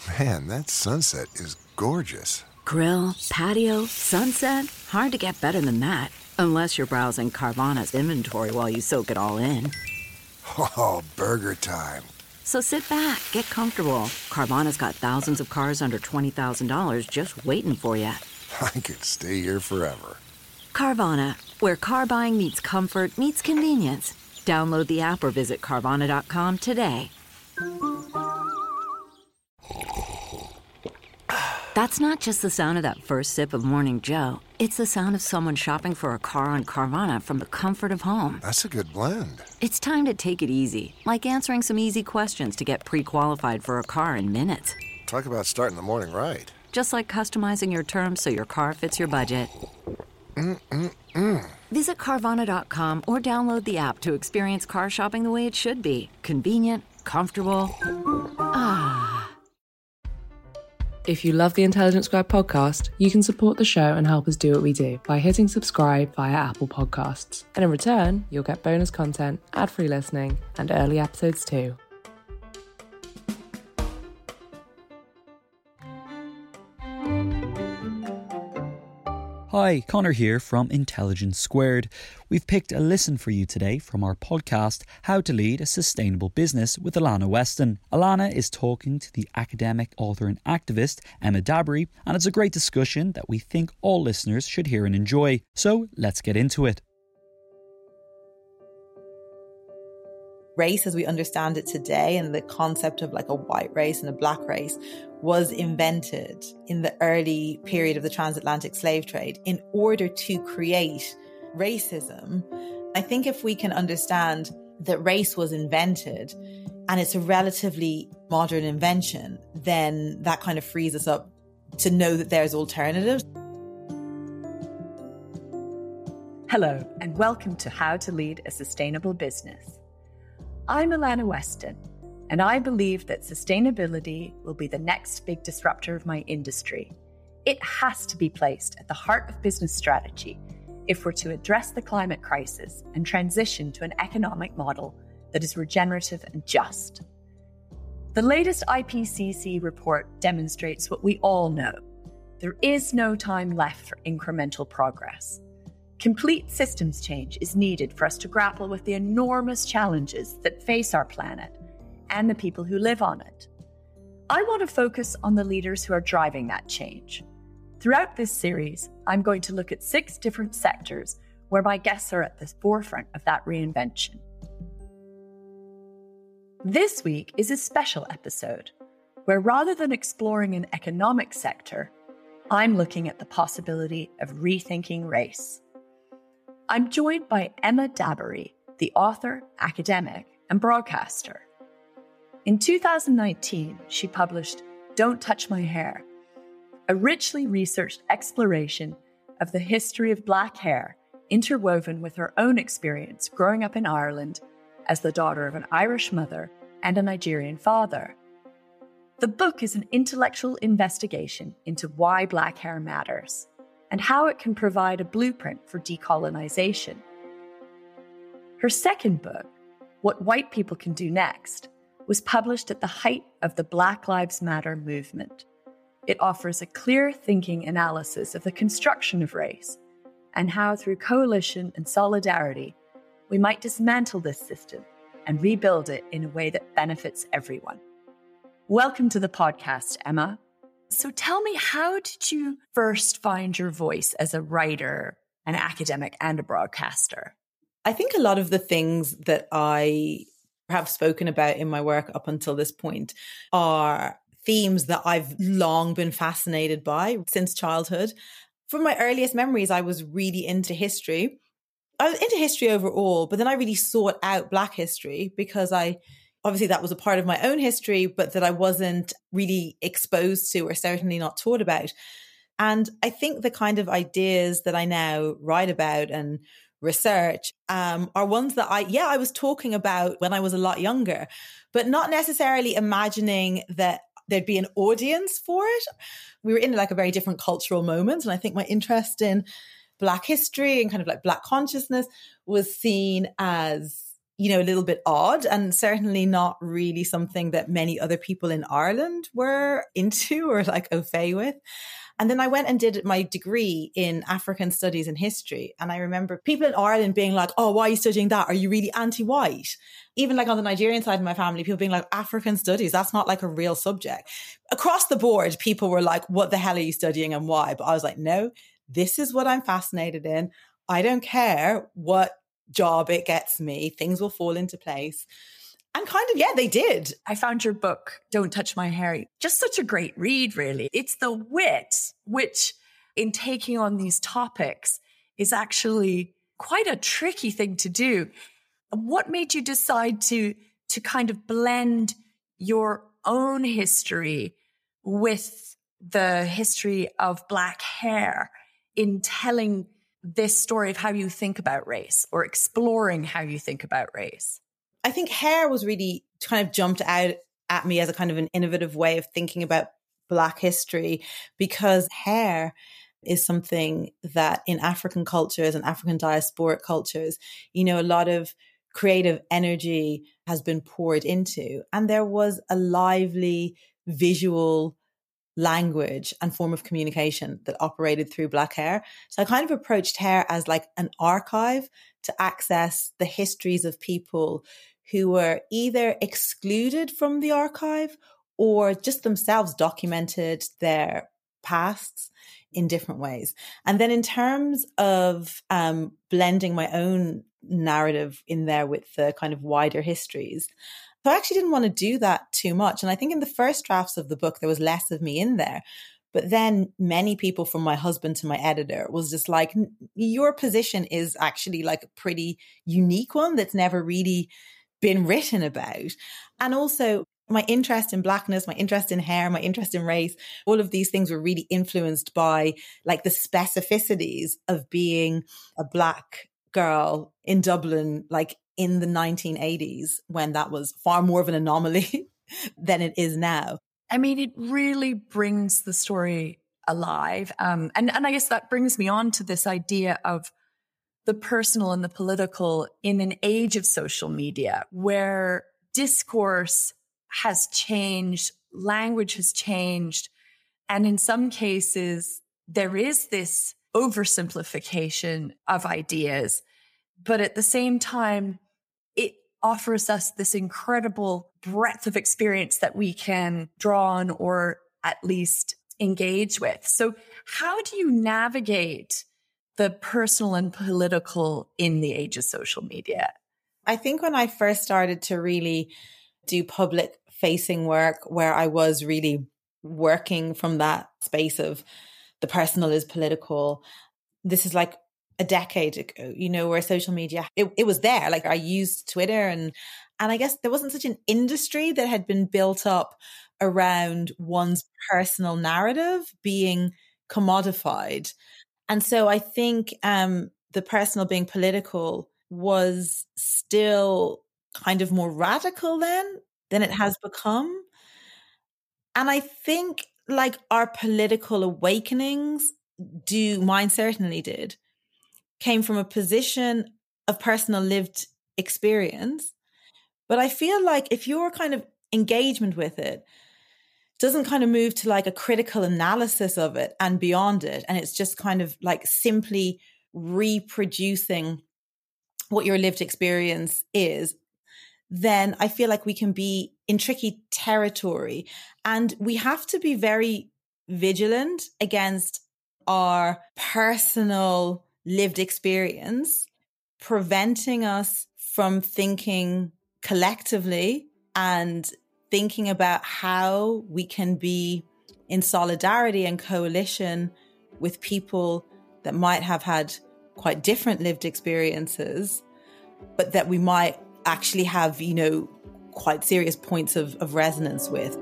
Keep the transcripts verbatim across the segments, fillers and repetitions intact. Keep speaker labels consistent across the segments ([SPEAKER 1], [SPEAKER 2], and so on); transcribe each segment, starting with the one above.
[SPEAKER 1] Man, that sunset is gorgeous.
[SPEAKER 2] Grill, patio, sunset. Hard to get better than that. Unless you're browsing Carvana's inventory while you soak it all in.
[SPEAKER 1] Oh, burger time.
[SPEAKER 2] So sit back, get comfortable. Carvana's got thousands of cars under twenty thousand dollars just waiting for you.
[SPEAKER 1] I could stay here forever.
[SPEAKER 2] Carvana, where car buying meets comfort, meets convenience. Download the app or visit Carvana dot com today. That's not just the sound of that first sip of Morning Joe. It's the sound of someone shopping for a car on Carvana from the comfort of home.
[SPEAKER 1] That's a good blend.
[SPEAKER 2] It's time to take it easy, like answering some easy questions to get pre-qualified for a car in minutes.
[SPEAKER 1] Talk about starting the morning right.
[SPEAKER 2] Just like customizing your terms so your car fits your budget.
[SPEAKER 1] Mm-mm-mm.
[SPEAKER 2] Visit Carvana dot com or download the app to experience car shopping the way it should be. Convenient, comfortable. Ah.
[SPEAKER 3] If you love the Intelligence Squared podcast, you can support the show and help us do what we do by hitting subscribe via Apple Podcasts. And in return, you'll get bonus content, ad-free listening, and early episodes too.
[SPEAKER 4] Hi, Connor here from Intelligence Squared. We've picked a listen for you today from our podcast, How to Lead a Sustainable Business with Alana Weston. Alana is talking to the academic, author and activist Emma Dabiri, and it's a great discussion that we think all listeners should hear and enjoy. So let's get into it.
[SPEAKER 5] Race as we understand it today and the concept of like a white race and a black race was invented in the early period of the transatlantic slave trade in order to create racism. I think if we can understand that race was invented and it's a relatively modern invention, then that kind of frees us up to know that there's alternatives.
[SPEAKER 6] Hello, and welcome to How to Lead a Sustainable Business. I'm Alana Weston, and I believe that sustainability will be the next big disruptor of my industry. It has to be placed at the heart of business strategy if we're to address the climate crisis and transition to an economic model that is regenerative and just. The latest I P C C report demonstrates what we all know. There is no time left for incremental progress. Complete systems change is needed for us to grapple with the enormous challenges that face our planet and the people who live on it. I want to focus on the leaders who are driving that change. Throughout this series, I'm going to look at six different sectors where my guests are at the forefront of that reinvention. This week is a special episode where rather than exploring an economic sector, I'm looking at the possibility of rethinking race. I'm joined by Emma Dabiri, the author, academic, and broadcaster. In two thousand nineteen, she published Don't Touch My Hair, a richly researched exploration of the history of black hair interwoven with her own experience growing up in Ireland as the daughter of an Irish mother and a Nigerian father. The book is an intellectual investigation into why black hair matters and how it can provide a blueprint for decolonization. Her second book, What White People Can Do Next, was published at the height of the Black Lives Matter movement. It offers a clear thinking analysis of the construction of race and how through coalition and solidarity, we might dismantle this system and rebuild it in a way that benefits everyone. Welcome to the podcast, Emma. So tell me, how did you first find your voice as a writer, an academic, and a broadcaster?
[SPEAKER 5] I think a lot of the things that I have spoken about in my work up until this point are themes that I've long been fascinated by since childhood. From my earliest memories, I was really into history. I was into history overall, but then I really sought out Black history because I obviously that was a part of my own history, but that I wasn't really exposed to or certainly not taught about. And I think the kind of ideas that I now write about and research um, are ones that I, yeah, I was talking about when I was a lot younger, but not necessarily imagining that there'd be an audience for it. We were in like a very different cultural moment. And I think my interest in Black history and kind of like Black consciousness was seen as, you know, a little bit odd and certainly not really something that many other people in Ireland were into or like au fait with. And then I went and did my degree in African studies and history. And I remember people in Ireland being like, oh, why are you studying that? Are you really anti-white? Even like on the Nigerian side of my family, people being like, African studies, that's not like a real subject. Across the board, people were like, what the hell are you studying and why? But I was like, no, this is what I'm fascinated in. I don't care what job it gets me. Things will fall into place. And kind of, yeah, they did.
[SPEAKER 6] I found your book, Don't Touch My Hair, just such a great read, really. It's the wit, which in taking on these topics is actually quite a tricky thing to do. What made you decide to, to kind of blend your own history with the history of Black hair in telling this story of how you think about race or exploring how you think about race?
[SPEAKER 5] I think hair was really kind of jumped out at me as a kind of an innovative way of thinking about Black history, because hair is something that in African cultures and African diasporic cultures, you know, a lot of creative energy has been poured into. And there was a lively visual language and form of communication that operated through Black hair. So I kind of approached hair as like an archive to access the histories of people who were either excluded from the archive or just themselves documented their pasts in different ways. And then in terms of um, blending my own narrative in there with the kind of wider histories, so I actually didn't want to do that too much. And I think in the first drafts of the book, there was less of me in there. But then many people, from my husband to my editor, was just like, your position is actually like a pretty unique one that's never really been written about. And also my interest in Blackness, my interest in hair, my interest in race, all of these things were really influenced by like the specificities of being a Black girl in Dublin, like in the nineteen eighties, when that was far more of an anomaly than it is now.
[SPEAKER 6] I mean, it really brings the story alive. Um, and, and I guess that brings me on to this idea of the personal and the political in an age of social media where discourse has changed, language has changed. And in some cases, there is this oversimplification of ideas. But at the same time, it offers us this incredible breadth of experience that we can draw on or at least engage with. So how do you navigate the personal and political in the age of social media?
[SPEAKER 5] I think when I first started to really do public facing work where I was really working from that space of the personal is political, this is like a decade ago, you know, where social media, it, it was there. Like I used Twitter and, and I guess there wasn't such an industry that had been built up around one's personal narrative being commodified. And so I think um, the personal being political was still kind of more radical then than it has become. And I think like our political awakenings do, mine certainly did, came from a position of personal lived experience. But I feel like if your kind of engagement with it doesn't kind of move to like a critical analysis of it and beyond it, and it's just kind of like simply reproducing what your lived experience is, then I feel like we can be in tricky territory. And we have to be very vigilant against our personal lived experience preventing us from thinking collectively and thinking about how we can be in solidarity and coalition with people that might have had quite different lived experiences, but that we might actually have, you know, quite serious points of, of resonance with.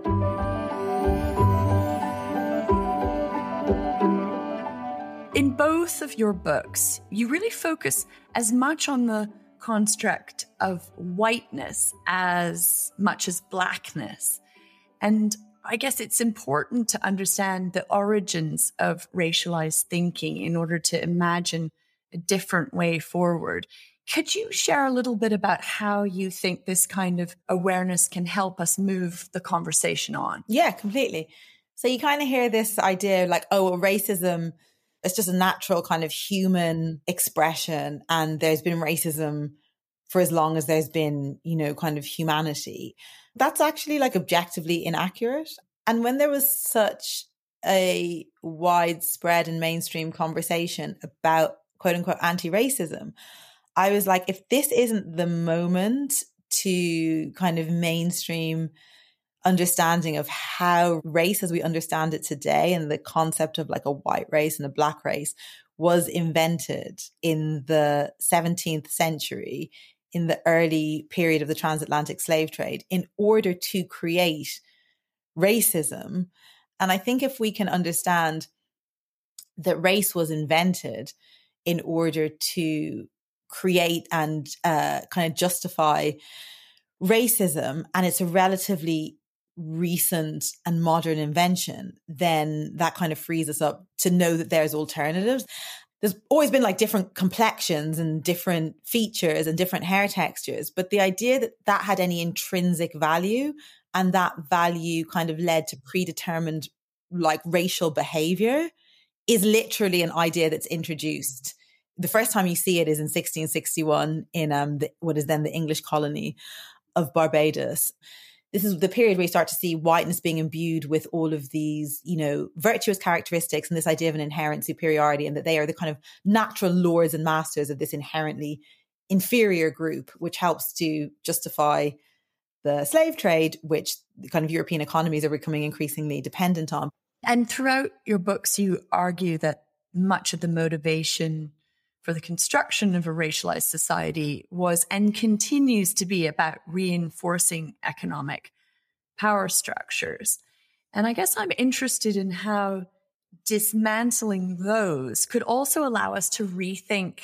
[SPEAKER 6] In both of your books, you really focus as much on the construct of whiteness as much as blackness. And I guess it's important to understand the origins of racialized thinking in order to imagine a different way forward. Could you share a little bit about how you think this kind of awareness can help us move the conversation on?
[SPEAKER 5] Yeah, completely. So you kind of hear this idea like, oh, well, racism, it's just a natural kind of human expression. And there's been racism for as long as there's been, you know, kind of humanity. That's actually like objectively inaccurate. And when there was such a widespread and mainstream conversation about quote unquote anti-racism, I was like, if this isn't the moment to kind of mainstream understanding of how race as we understand it today and the concept of like a white race and a black race was invented in the seventeenth century, in the early period of the transatlantic slave trade, in order to create racism. And I think if we can understand that race was invented in order to create and uh, kind of justify racism, and it's a relatively recent and modern invention, then that kind of frees us up to know that there's alternatives. There's always been like different complexions and different features and different hair textures, but the idea that that had any intrinsic value and that value kind of led to predetermined like racial behavior is literally an idea that's introduced. The first time you see it is in sixteen sixty-one in um, the, what is then the English colony of Barbados. This is the period where you start to see whiteness being imbued with all of these, you know, virtuous characteristics and this idea of an inherent superiority, and that they are the kind of natural lords and masters of this inherently inferior group, which helps to justify the slave trade, which the kind of European economies are becoming increasingly dependent on.
[SPEAKER 6] And throughout your books, you argue that much of the motivation for the construction of a racialized society was and continues to be about reinforcing economic power structures. And I guess I'm interested in how dismantling those could also allow us to rethink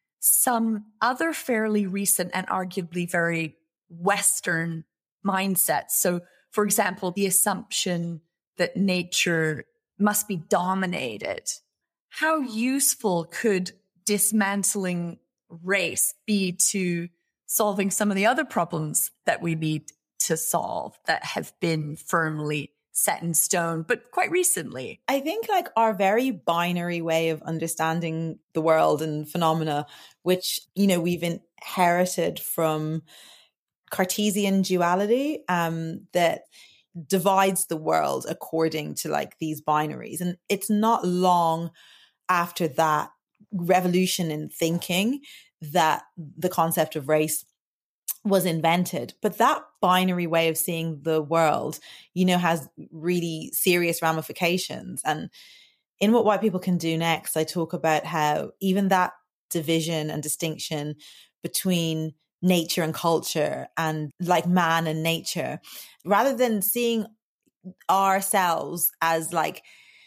[SPEAKER 6] some other fairly recent and arguably very Western mindsets. So, for example, the assumption that nature must be dominated. How useful could dismantling race be to solving some of the other problems that we need to solve that have been firmly set in stone, but quite recently?
[SPEAKER 5] I think like our very binary way of understanding the world and phenomena, which, you know, we've inherited from Cartesian duality, um, that divides the world according to like these binaries. And it's not long after that revolution in thinking that the concept of race was invented. But that binary way of seeing the world, you know, has really serious ramifications. And in What White People Can Do Next, I talk about how even that division and distinction between nature and culture and like man and nature, rather than seeing ourselves as like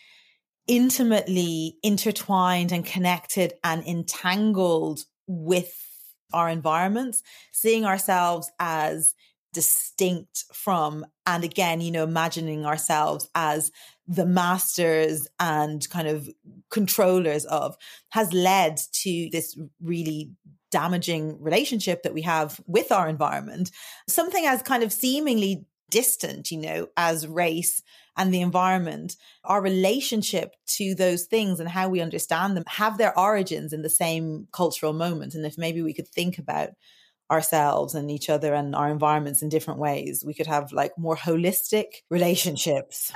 [SPEAKER 5] intimately intertwined and connected and entangled with our environments, seeing ourselves as distinct from, and again, you know, imagining ourselves as the masters and kind of controllers of, has led to this really damaging relationship that we have with our environment. Something as kind of seemingly distant, you know, as race and the environment, our relationship to those things and how we understand them have their origins in the same cultural moment. And if maybe we could think about ourselves and each other and our environments in different ways, we could have like more holistic relationships.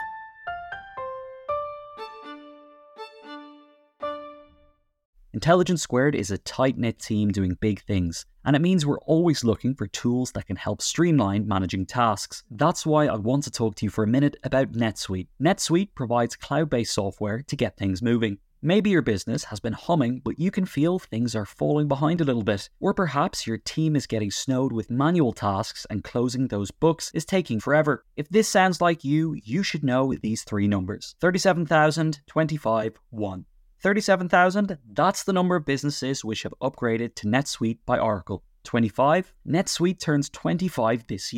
[SPEAKER 4] Intelligence Squared is a tight-knit team doing big things, and it means we're always looking for tools that can help streamline managing tasks. That's why I want to talk to you for a minute about NetSuite. NetSuite provides cloud-based software to get things moving. Maybe your business has been humming, but you can feel things are falling behind a little bit. Or perhaps your team is getting snowed with manual tasks and closing those books is taking forever. If this sounds like you, you should know these three numbers. thirty-seven thousand, twenty-five, one. thirty-seven thousand, that's the number of businesses which have upgraded to NetSuite by Oracle. twenty-five, NetSuite turns twenty-five this year.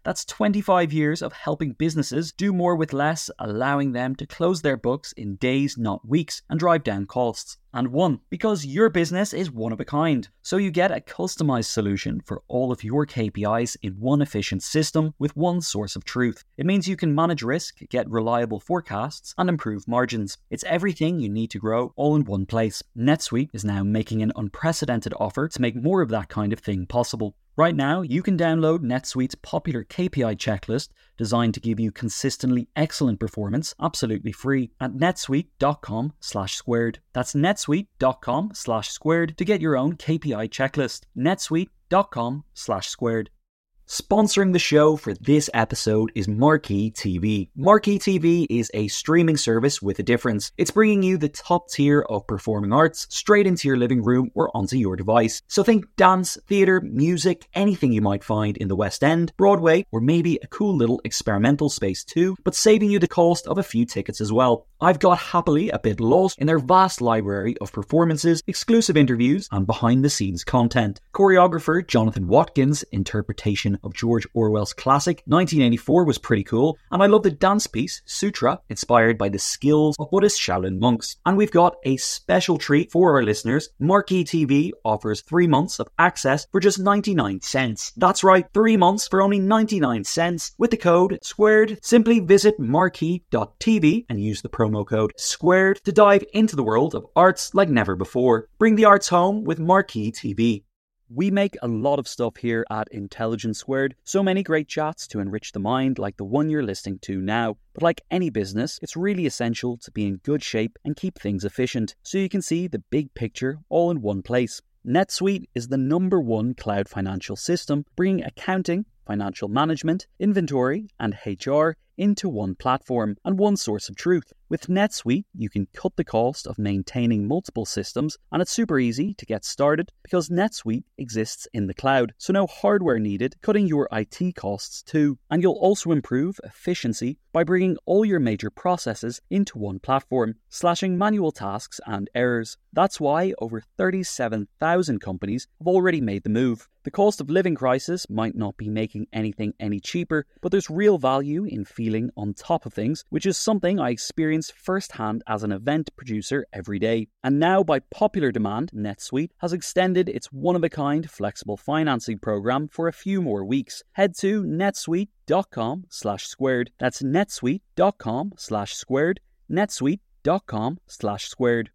[SPEAKER 4] That's twenty-five years of helping businesses do more with less, allowing them to close their books in days, not weeks, and drive down costs. And one, because your business is one of a kind. So you get a customized solution for all of your K P Is in one efficient system with one source of truth. It means you can manage risk, get reliable forecasts, and improve margins. It's everything you need to grow all in one place. NetSuite is now making an unprecedented offer to make more of that kind of thing possible. Right now, you can download NetSuite's popular K P I checklist designed to give you consistently excellent performance absolutely free at netsuite.com slash squared. That's netsuite.com slash squared to get your own K P I checklist. netsuite.com slash squared. Sponsoring the show for this episode is Marquee T V. Marquee T V is a streaming service with a difference. It's bringing you the top tier of performing arts straight into your living room or onto your device. So think dance, theatre, music, anything you might find in the West End, Broadway, or maybe a cool little experimental space too, but saving you the cost of a few tickets as well. I've got happily a bit lost in their vast library of performances, exclusive interviews, and behind-the-scenes content. Choreographer Jonathan Watkins' interpretation of George Orwell's classic nineteen eighty-four was pretty cool, and I love the dance piece Sutra, inspired by the skills of Buddhist Shaolin monks. And we've got a special treat for our listeners. Marquee T V offers three months of access for just ninety-nine cents. That's right, three months for only ninety-nine cents with the code SQUARED. Simply visit marquee dot t v and use the promo code SQUARED to dive into the world of arts like never before. Bring the arts home with Marquee T V. We make a lot of stuff here at Intelligence Squared, so many great chats to enrich the mind like the one you're listening to now. But like any business, it's really essential to be in good shape and keep things efficient, so you can see the big picture all in one place. NetSuite is the number one cloud financial system, bringing accounting, financial management, inventory, and H R into one platform and one source of truth. With NetSuite, you can cut the cost of maintaining multiple systems, and it's super easy to get started because NetSuite exists in the cloud, so no hardware needed, cutting your I T costs too. And you'll also improve efficiency by bringing all your major processes into one platform, slashing manual tasks and errors. That's why over thirty-seven thousand companies have already made the move. The cost of living crisis might not be making anything any cheaper, but there's real value in feeling on top of things, which is something I experience firsthand as an event producer every day. And now, by popular demand, NetSuite has extended its one-of-a-kind flexible financing program for a few more weeks. Head to netsuite.com slash squared. That's netsuite.com slash squared. netsuite.com slash squared.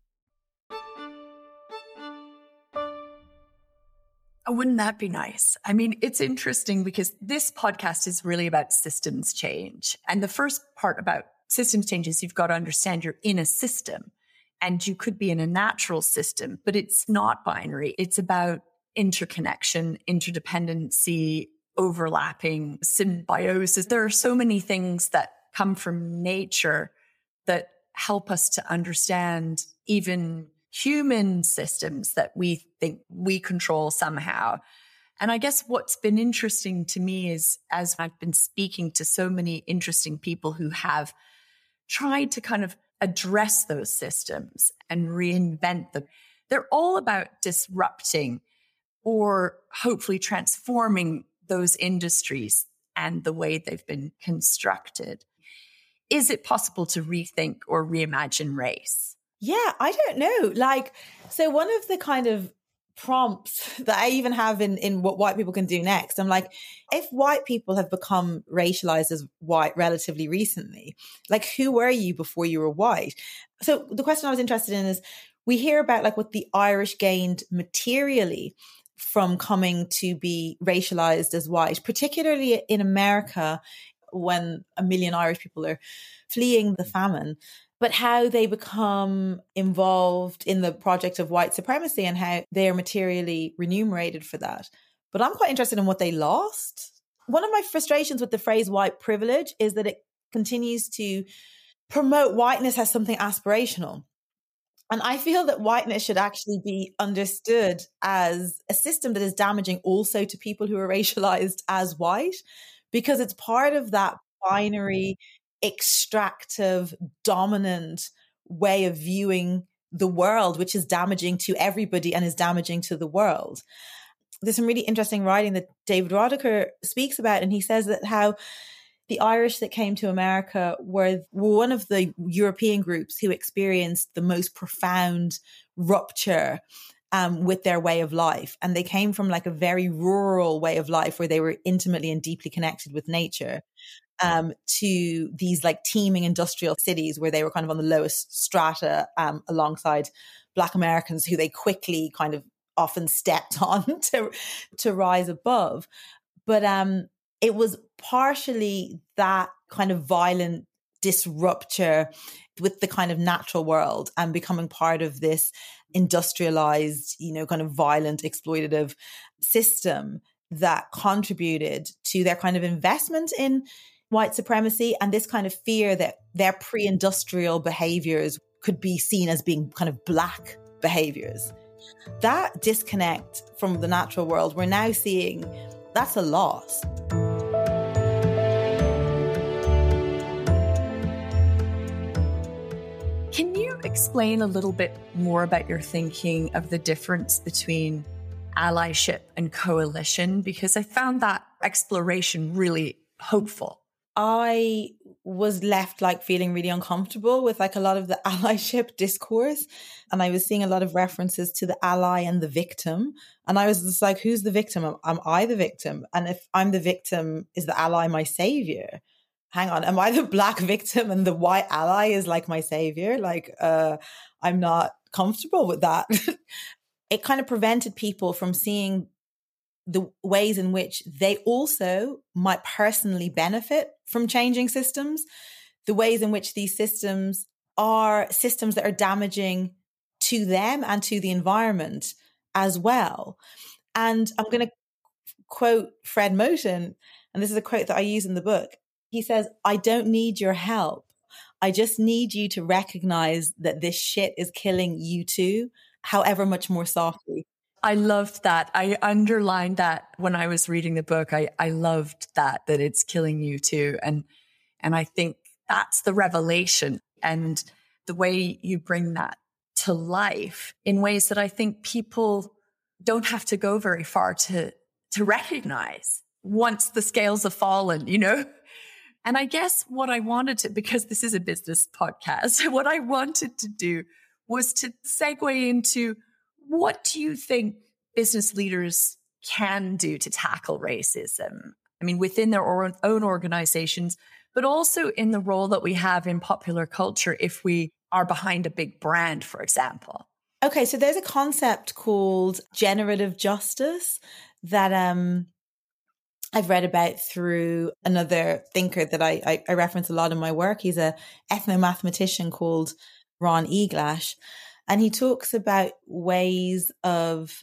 [SPEAKER 6] Wouldn't that be nice? I mean, it's interesting because this podcast is really about systems change. And the first part about systems change is you've got to understand you're in a system and you could be in a natural system, but it's not binary. It's about interconnection, interdependency, overlapping, symbiosis. There are so many things that come from nature that help us to understand even human systems that we think we control somehow. And I guess what's been interesting to me is, as I've been speaking to so many interesting people who have tried to kind of address those systems and reinvent them, they're all about disrupting or hopefully transforming those industries and the way they've been constructed. Is it possible to rethink or reimagine race?
[SPEAKER 5] Yeah, I don't know. Like, so one of the kind of prompts that I even have in, in what white people can do next, I'm like, if white people have become racialized as white relatively recently, like, who were you before you were white? So the question I was interested in is, we hear about like what the Irish gained materially from coming to be racialized as white, particularly in America when a million Irish people are fleeing the famine. But how they become involved in the project of white supremacy and how they are materially remunerated for that. But I'm quite interested in what they lost. One of my frustrations with the phrase white privilege is that it continues to promote whiteness as something aspirational. And I feel that whiteness should actually be understood as a system that is damaging also to people who are racialized as white, because it's part of that binary, extractive, dominant way of viewing the world, which is damaging to everybody and is damaging to the world. there's some really interesting writing that David Rodeker speaks about. And he says that how the Irish that came to America were one of the European groups who experienced the most profound rupture um, with their way of life. And they came from like a very rural way of life where they were intimately and deeply connected with nature, um, to these like teeming industrial cities where they were kind of on the lowest strata, um, alongside Black Americans who they quickly kind of often stepped on to, to rise above. But um, it was partially that kind of violent disrupture with the kind of natural world and becoming part of this industrialized, you know, kind of violent, exploitative system that contributed to their kind of investment in white supremacy and this kind of fear that their pre-industrial behaviors could be seen as being kind of Black behaviors. That disconnect from the natural world, we're now seeing that's a loss.
[SPEAKER 6] Can you explain a little bit more about your thinking of the difference between allyship and coalition? Because I found that exploration really hopeful.
[SPEAKER 5] I was left like feeling really uncomfortable with like a lot of the allyship discourse. And I was seeing a lot of references to the ally and the victim. And I was just like, who's the victim? Am, am I the victim? And if I'm the victim, is the ally my savior? Hang on, am I the Black victim and the white ally is like my savior? Like, uh, I'm not comfortable with that. It kind of prevented people from seeing the ways in which they also might personally benefit from changing systems, the ways in which these systems are systems that are damaging to them and to the environment as well. And I'm going to quote Fred Moten, and this is a quote that I use in the book. He says, "I don't need your help. I just need you to recognize that this shit is killing you too, however much more softly."
[SPEAKER 6] I loved that. I underlined that when I was reading the book. I, I loved that, that it's killing you too. And, and I think that's the revelation and the way you bring that to life in ways that I think people don't have to go very far to, to recognize once the scales have fallen, you know? And I guess what I wanted to, because this is a business podcast, what I wanted to do was to segue into, what do you think business leaders can do to tackle racism? I mean, within their own organizations, but also in the role that we have in popular culture if we are behind a big brand, for example.
[SPEAKER 5] Okay, so there's a concept called generative justice that um, I've read about through another thinker that I, I, I reference a lot in my work. He's a ethnomathematician called Ron Eglash. And he talks about ways of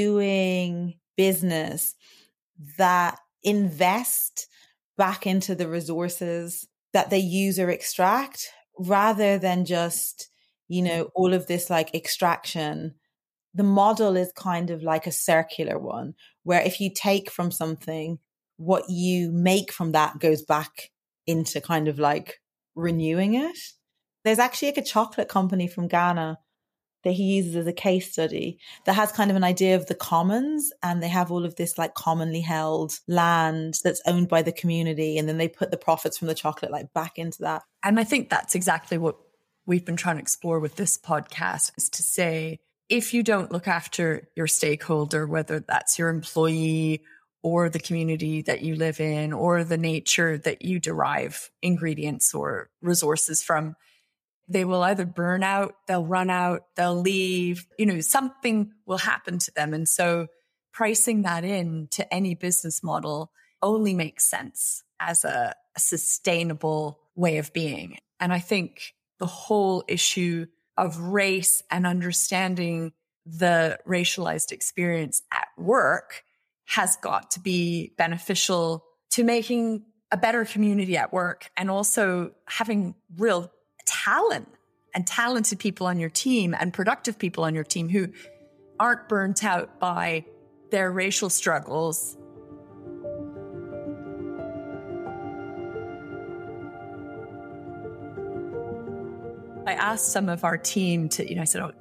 [SPEAKER 5] doing business that invest back into the resources that they use or extract, rather than just, you know, all of this like extraction. The model is kind of like a circular one, where if you take from something, what you make from that goes back into kind of like renewing it. There's actually like a chocolate company from Ghana that he uses as a case study that has kind of an idea of the commons, and they have all of this like commonly held land that's owned by the community. And then they put the profits from the chocolate like back into that.
[SPEAKER 6] And I think that's exactly what we've been trying to explore with this podcast, is to say, if you don't look after your stakeholder, whether that's your employee or the community that you live in or the nature that you derive ingredients or resources from, they will either burn out, they'll run out, they'll leave, you know, something will happen to them. And so pricing that in to any business model only makes sense as a, a sustainable way of being. And I think the whole issue of race and understanding the racialized experience at work has got to be beneficial to making a better community at work, and also having real talent and talented people on your team and productive people on your team who aren't burnt out by their racial struggles. I asked some of our team to, you know, I said, oh, you know,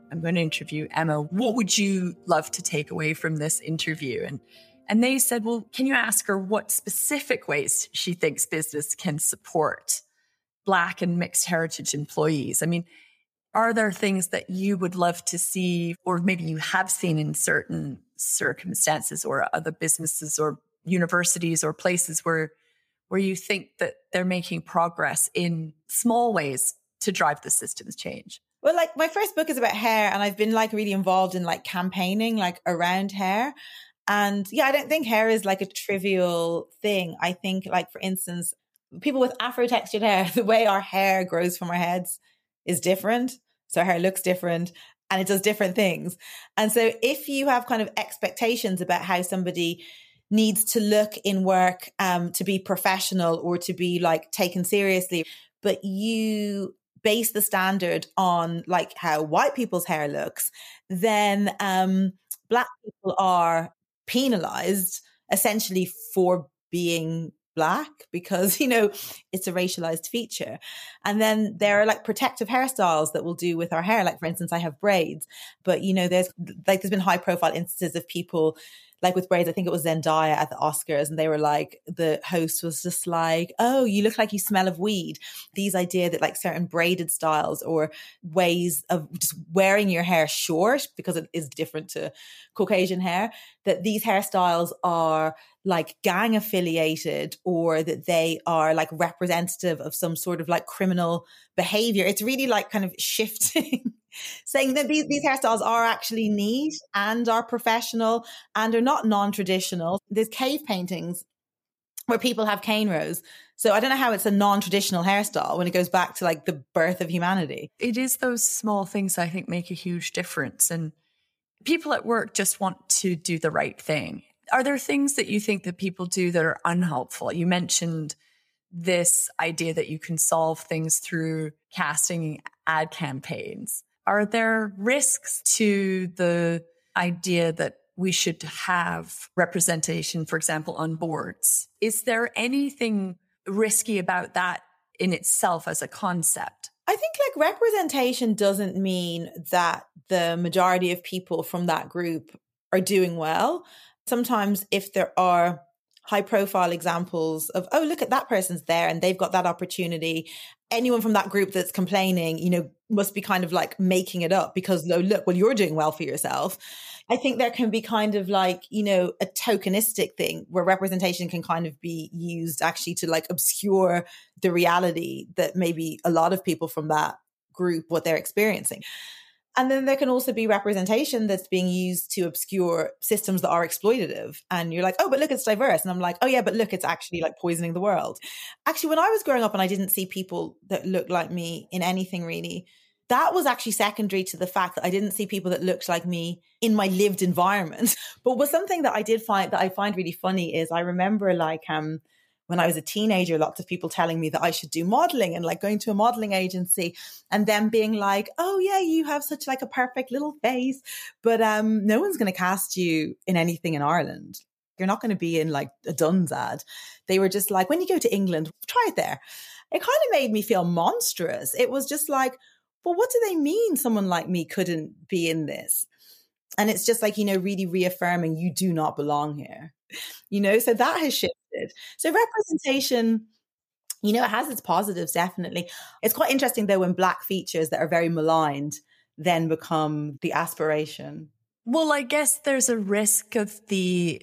[SPEAKER 6] I'm going to interview Emma. What would you love to take away from this interview? And and they said, well, can you ask her what specific ways she thinks business can support Black and mixed heritage employees? I mean, are there things that you would love to see, or maybe you have seen in certain circumstances or other businesses or universities or places where, where you think that they're making progress in small ways to drive the systems change?
[SPEAKER 5] Well, like my first book is about hair, and I've been like really involved in like campaigning like around hair. And yeah, I don't think hair is like a trivial thing. I think like, for instance, people with Afro textured hair, the way our hair grows from our heads is different. So our hair looks different and it does different things. And so if you have kind of expectations about how somebody needs to look in work um, to be professional or to be like taken seriously, but you base the standard on like how white people's hair looks, then um, Black people are penalized essentially for being Black because, you know, it's a racialized feature. And then there are like protective hairstyles that we'll do with our hair. Like, for instance, I have braids, but, you know, there's like, there's been high profile instances of people like with braids. I think it was Zendaya at the Oscars, and they were like, the host was just like, oh, you look like you smell of weed. These idea that like certain braided styles or ways of just wearing your hair short because it is different to Caucasian hair, that these hairstyles are like gang affiliated or that they are like representative of some sort of like criminal behavior. It's really like kind of shifting, saying that these, these hairstyles are actually neat and are professional and are not non-traditional. There's cave paintings where people have cane rows. So I don't know how it's a non-traditional hairstyle when it goes back to like the birth of humanity.
[SPEAKER 6] It is those small things I think make a huge difference. And people at work just want to do the right thing. Are there things that you think that people do that are unhelpful? You mentioned this idea that you can solve things through casting ad campaigns. Are there risks to the idea that we should have representation, for example, on boards? Is there anything risky about that in itself as a concept?
[SPEAKER 5] I think like representation doesn't mean that the majority of people from that group are doing well. Sometimes if there are high profile examples of, oh, look at that person's there and they've got that opportunity, anyone from that group that's complaining, you know, must be kind of like making it up because, oh, look, well, you're doing well for yourself. I think there can be kind of like, you know, a tokenistic thing where representation can kind of be used actually to like obscure the reality that maybe a lot of people from that group, what they're experiencing. And then there can also be representation that's being used to obscure systems that are exploitative. And you're like, oh, but look, it's diverse. And I'm like, oh yeah, but look, it's actually like poisoning the world. Actually, when I was growing up and I didn't see people that looked like me in anything really, that was actually secondary to the fact that I didn't see people that looked like me in my lived environment. But was something that I did find that I find really funny is I remember like, um, when I was a teenager, lots of people telling me that I should do modeling and like going to a modeling agency and them being like, oh yeah, you have such like a perfect little face, but um, no one's going to cast you in anything in Ireland. You're not going to be in like a Dunn's ad. They were just like, when you go to England, try it there. It kind of made me feel monstrous. It was just like, well, what do they mean someone like me couldn't be in this? And it's just like, you know, really reaffirming you do not belong here, you know, so that has shifted. So representation, you know, it has its positives, definitely. It's quite interesting, though, when Black features that are very maligned then become the aspiration.
[SPEAKER 6] Well, I guess there's a risk of the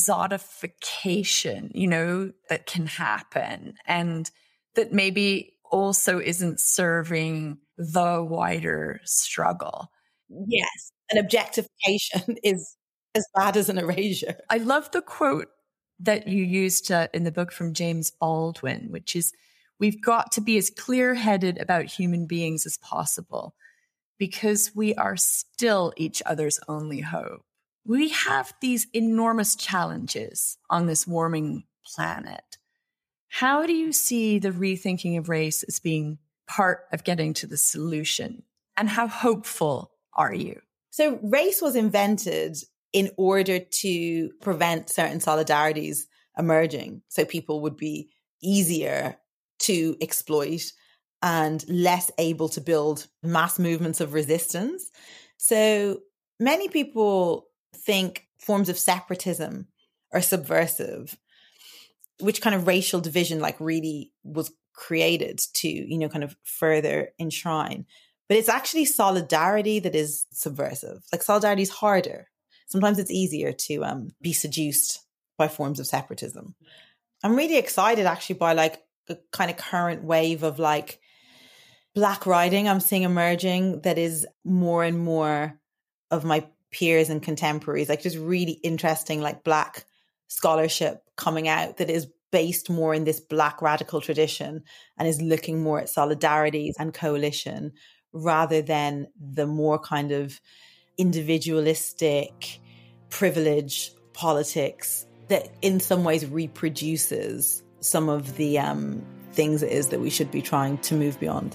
[SPEAKER 6] exotification, you know, that can happen and that maybe also isn't serving the wider struggle.
[SPEAKER 5] Yes. An objectification is as bad as an erasure.
[SPEAKER 6] I love the quote that you used uh, in the book from James Baldwin, which is, we've got to be as clear-headed about human beings as possible because we are still each other's only hope. We have these enormous challenges on this warming planet. How do you see the rethinking of race as being part of getting to the solution? And how hopeful are you?
[SPEAKER 5] So race was invented in order to prevent certain solidarities emerging. So people would be easier to exploit and less able to build mass movements of resistance. So many people think forms of separatism are subversive, which kind of racial division like really was created to, you know, kind of further enshrine. But it's actually solidarity that is subversive. Like solidarity is harder. Sometimes it's easier to um, be seduced by forms of separatism. I'm really excited actually by like a kind of current wave of like Black writing I'm seeing emerging that is more and more of my peers and contemporaries, like just really interesting like Black scholarship coming out that is based more in this Black radical tradition and is looking more at solidarity and coalition rather than the more kind of individualistic privilege politics that in some ways reproduces some of the um, things it is that we should be trying to move beyond.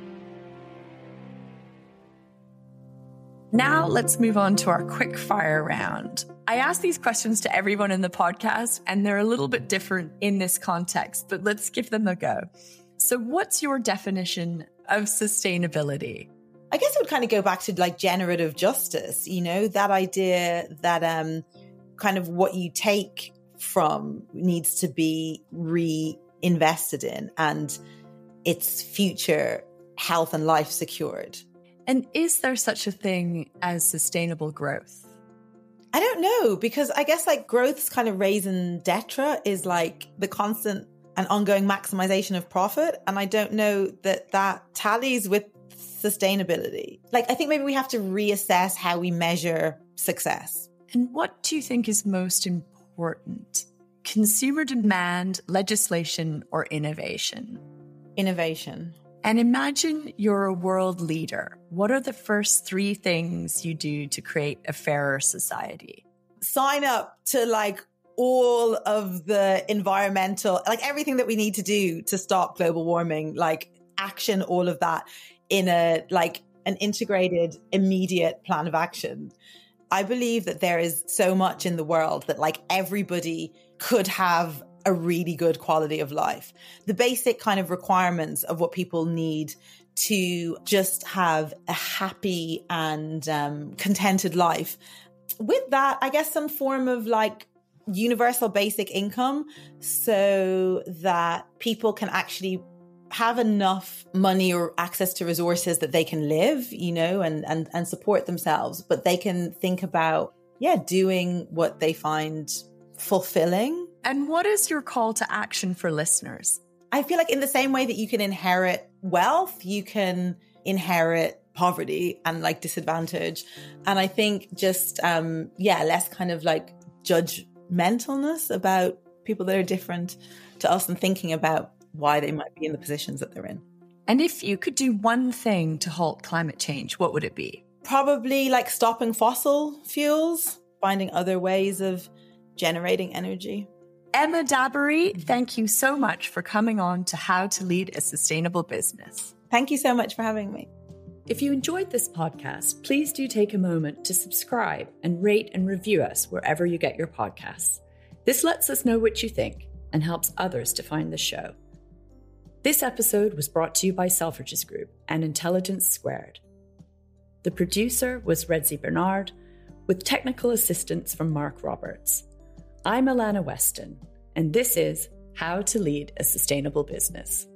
[SPEAKER 6] Now let's move on to our quick fire round. I ask these questions to everyone in the podcast, and they're a little bit different in this context, but let's give them a go. So what's your definition of sustainability?
[SPEAKER 5] I guess it would kind of go back to like generative justice, you know, that idea that um, kind of what you take from needs to be reinvested in and its future health and life secured.
[SPEAKER 6] And is there such a thing as sustainable growth?
[SPEAKER 5] I don't know, because I guess like growth's kind of raison d'etre is like the constant and ongoing maximization of profit. And I don't know that that tallies with sustainability. Like, I think maybe we have to reassess how we measure success.
[SPEAKER 6] And what do you think is most important? Consumer demand, legislation, or innovation?
[SPEAKER 5] Innovation.
[SPEAKER 6] And imagine you're a world leader. What are the first three things you do to create a fairer society?
[SPEAKER 5] Sign up to like all of the environmental, like everything that we need to do to stop global warming, like action all of that in a like an integrated, immediate plan of action. I believe that there is so much in the world that like everybody could have a really good quality of life. The basic kind of requirements of what people need to just have a happy and um, contented life. With that, I guess some form of like universal basic income so that people can actually have enough money or access to resources that they can live, you know, and, and, and support themselves, but they can think about, yeah, doing what they find fulfilling.
[SPEAKER 6] And what is your call to action for listeners?
[SPEAKER 5] I feel like in the same way that you can inherit wealth, you can inherit poverty and like disadvantage. And I think just, um, yeah, less kind of like judgmentalness about people that are different to us and thinking about why they might be in the positions that they're in.
[SPEAKER 6] And if you could do one thing to halt climate change, what would it be?
[SPEAKER 5] Probably like stopping fossil fuels, finding other ways of generating energy.
[SPEAKER 6] Emma Dabiri, thank you so much for coming on to How to Lead a Sustainable Business.
[SPEAKER 5] Thank you so much for having me.
[SPEAKER 6] If you enjoyed this podcast, please do take a moment to subscribe and rate and review us wherever you get your podcasts. This lets us know what you think and helps others to find the show. This episode was brought to you by Selfridges Group and Intelligence Squared. The producer was Redzi Bernard, with technical assistance from Mark Roberts. I'm Alana Weston, and this is How to Lead a Sustainable Business.